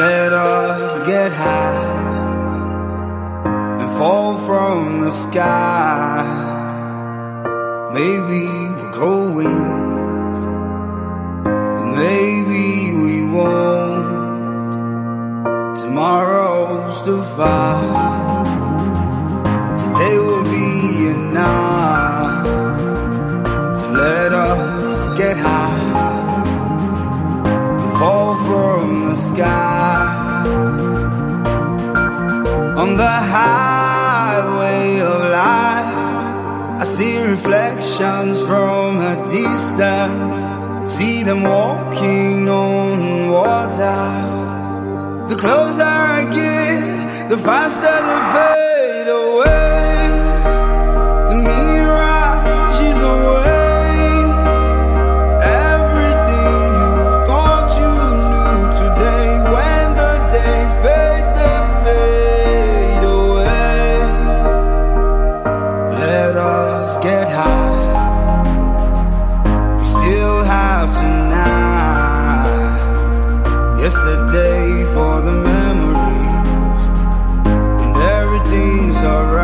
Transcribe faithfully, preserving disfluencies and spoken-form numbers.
Let us get high and fall from the sky. Maybe we'll grow wings, but maybe we won't. Tomorrow's divine. Today will be enough. So let us get high and fall from the sky. On the highway of life, I see reflections from a distance. See them walking on water. The closer I get, the faster they fade away. The mirage is away. Everything you thought you knew today, when the day fades, they fade away. Let us get high. We still have tonight. Yesterday for the memories, and everything's alright.